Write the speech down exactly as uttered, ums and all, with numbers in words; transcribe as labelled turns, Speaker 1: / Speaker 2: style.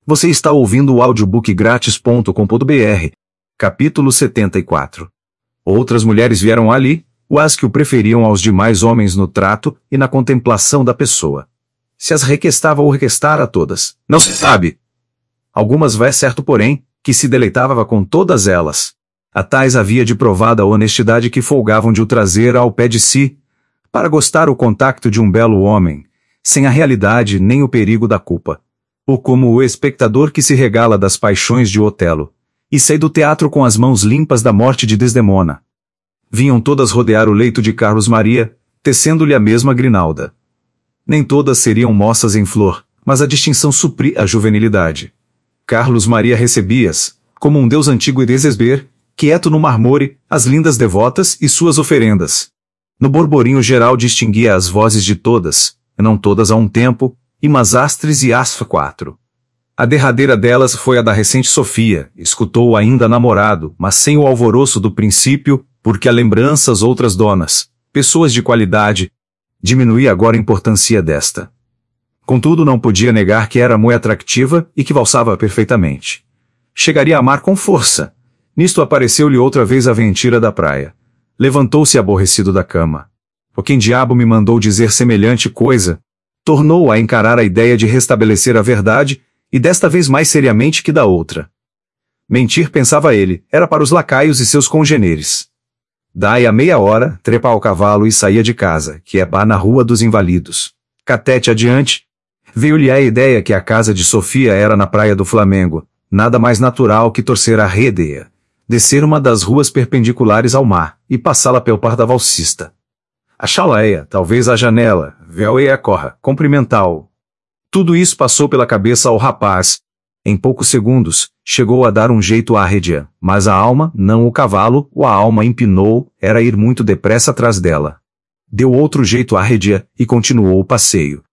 Speaker 1: Você está ouvindo o audiobook grátis ponto com ponto br. Capítulo setenta e quatro. Outras mulheres vieram ali, as que o preferiam aos demais homens no trato e na contemplação da pessoa. Se as requestava ou requestara todas, não se sabe. Algumas é certo, porém, que se deleitava com todas elas. A tais havia de provada a honestidade que folgavam de o trazer ao pé de si, para gostar o contacto de um belo homem, sem a realidade nem o perigo da culpa. Ou como o espectador que se regala das paixões de Otelo, e sai do teatro com as mãos limpas da morte de Desdemona. Vinham todas rodear o leito de Carlos Maria, tecendo-lhe a mesma grinalda. Nem todas seriam moças em flor, mas a distinção supria a juvenilidade. Carlos Maria recebia-as, como um deus antigo e desesper, quieto no mármore, as lindas devotas e suas oferendas. No borborinho geral distinguia as vozes de todas, não todas a um tempo, e mas astres e asfa quatro. A derradeira delas foi a da recente Sofia, escutou-o ainda namorado, mas sem o alvoroço do princípio, porque a lembrança as outras donas, pessoas de qualidade, diminuía agora a importância desta. Contudo não podia negar que era muito atractiva e que valsava perfeitamente. Chegaria a amar com força. Nisto apareceu-lhe outra vez a mentira da praia. Levantou-se aborrecido da cama. O quem diabo me mandou dizer semelhante coisa? Tornou a encarar a ideia de restabelecer a verdade, e desta vez mais seriamente que da outra. Mentir, pensava ele, era para os lacaios e seus congeneres. Daí a meia hora, trepa ao cavalo e saía de casa, que é pá na Rua dos Invalidos. Catete adiante, veio-lhe a ideia que a casa de Sofia era na praia do Flamengo, nada mais natural que torcer a redeia, descer uma das ruas perpendiculares ao mar, e passá-la pelo par da valsista. Achá-la-ia, talvez à janela, véu-e a corra, cumprimentá-o. Tudo isso passou pela cabeça ao rapaz. Em poucos segundos, chegou a dar um jeito à rédea, mas a alma, não o cavalo, ou a alma empinou, era ir muito depressa atrás dela. Deu outro jeito à rédea, e continuou o passeio.